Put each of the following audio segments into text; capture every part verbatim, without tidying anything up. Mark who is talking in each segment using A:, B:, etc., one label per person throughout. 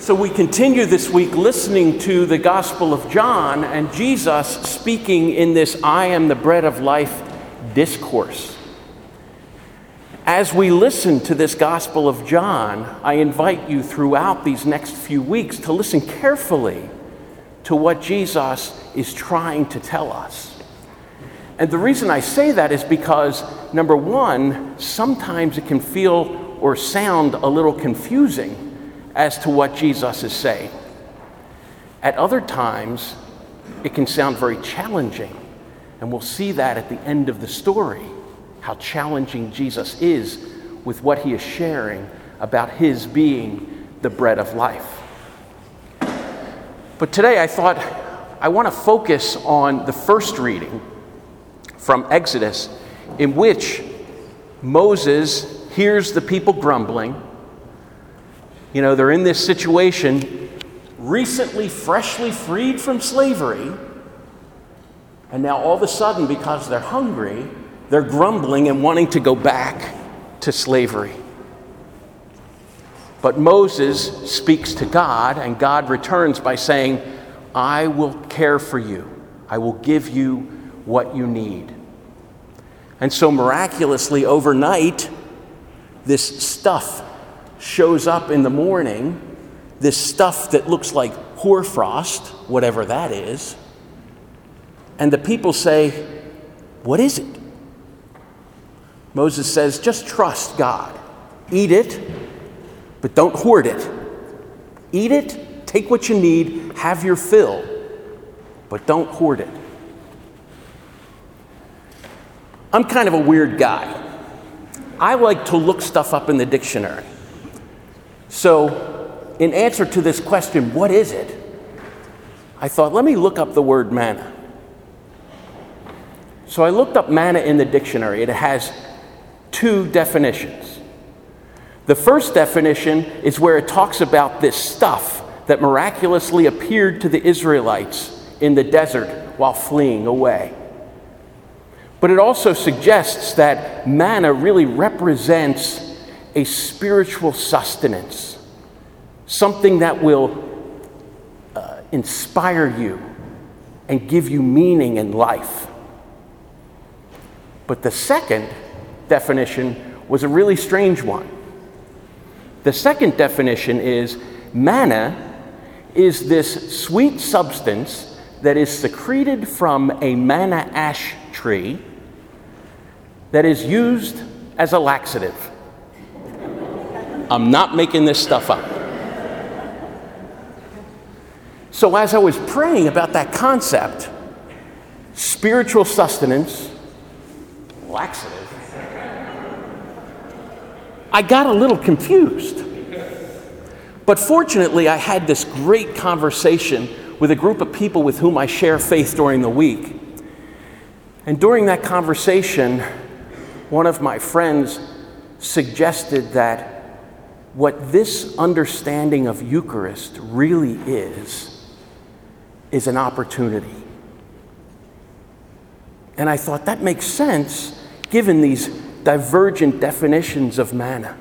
A: So we continue this week listening to the Gospel of John and Jesus speaking in this I am the bread of life discourse. As we listen to this Gospel of John, I invite you throughout these next few weeks to listen carefully to what Jesus is trying to tell us. And the reason I say that is because, number one, sometimes it can feel or sound a little confusing as to what Jesus is saying. At other times, it can sound very challenging, and we'll see that at the end of the story, how challenging Jesus is with what he is sharing about his being the bread of life. But today I thought I want to focus on the first reading from Exodus, in which Moses hears the people grumbling. You know, they're in this situation, recently, freshly freed from slavery, and now all of a sudden, because they're hungry, they're grumbling and wanting to go back to slavery. But Moses speaks to God, and God returns by saying, I will care for you. I will give you what you need. And so miraculously, overnight, this stuff shows up in the morning, this stuff that looks like hoarfrost, whatever that is, and the people say, what is it? Moses says, just trust God. Eat it, but don't hoard it. Eat it, take what you need, have your fill, but don't hoard it. I'm kind of a weird guy. I like to look stuff up in the dictionary. So, in answer to this question, what is it? I thought, let me look up the word manna. So I looked up manna in the dictionary. It has two definitions. The first definition is where it talks about this stuff that miraculously appeared to the Israelites in the desert while fleeing away. But it also suggests that manna really represents a spiritual sustenance, something that will uh, inspire you and give you meaning in life. But the second definition was a really strange one. The second definition is manna is this sweet substance that is secreted from a manna ash tree that is used as a laxative. I'm not making this stuff up. So as I was praying about that concept, spiritual sustenance, laxative, I got a little confused. But fortunately, I had this great conversation with a group of people with whom I share faith during the week. And during that conversation, one of my friends suggested that what this understanding of Eucharist really is, is an opportunity. And I thought that makes sense given these divergent definitions of manna.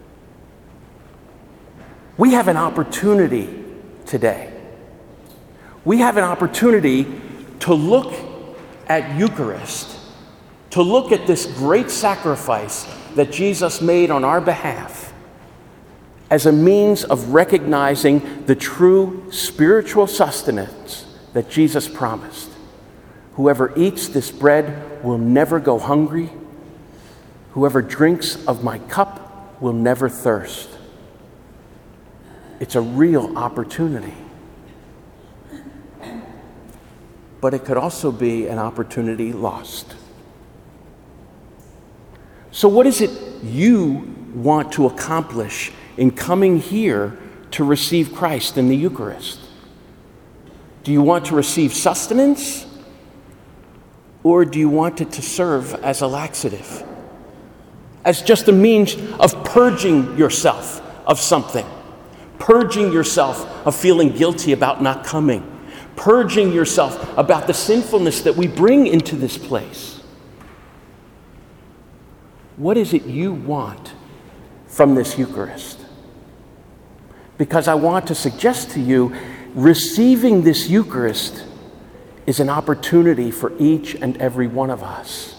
A: We have an opportunity today. We have an opportunity to look at Eucharist, to look at this great sacrifice that Jesus made on our behalf, as a means of recognizing the true spiritual sustenance that Jesus promised. Whoever eats this bread will never go hungry. Whoever drinks of my cup will never thirst. It's a real opportunity. But it could also be an opportunity lost. So what is it you want to accomplish in coming here to receive Christ in the Eucharist? Do you want to receive sustenance, or do you want it to serve as a laxative, as just a means of purging yourself of something, purging yourself of feeling guilty about not coming, purging yourself about the sinfulness that we bring into this place? What is it you want from this Eucharist? Because I want to suggest to you, receiving this Eucharist is an opportunity for each and every one of us.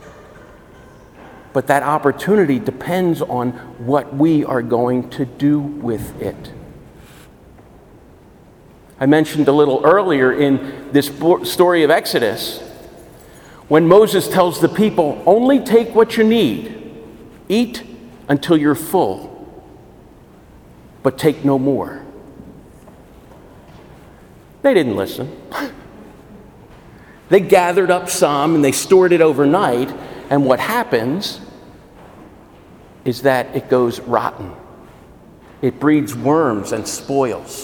A: But that opportunity depends on what we are going to do with it. I mentioned a little earlier in this story of Exodus, when Moses tells the people, only take what you need, eat until you're full, but take no more. They didn't listen. They gathered up some and they stored it overnight, and what happens is that it goes rotten. It breeds worms and spoils.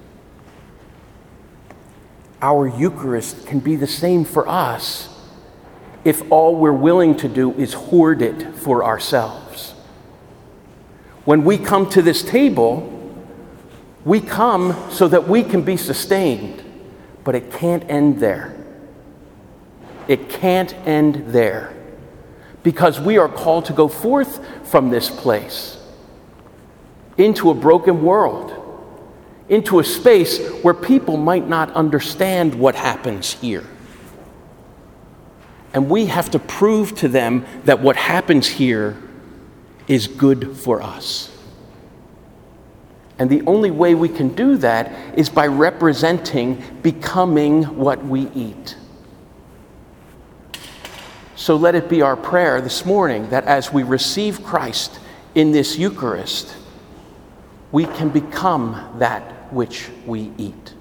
A: Our Eucharist can be the same for us if all we're willing to do is hoard it for ourselves. When we come to this table, we come so that we can be sustained, but it can't end there. It can't end there, because we are called to go forth from this place into a broken world, into a space where people might not understand what happens here. And we have to prove to them that what happens here is good for us. And the only way we can do that is by representing becoming what we eat. So let it be our prayer this morning that as we receive Christ in this Eucharist, we can become that which we eat.